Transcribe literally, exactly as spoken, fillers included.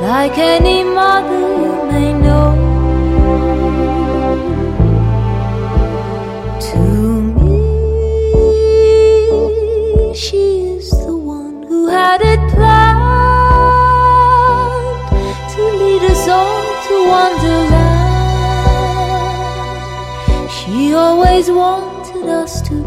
like any mother may know. To me, she is the one who had it planned to lead us all to Wonderland. She always wanted us to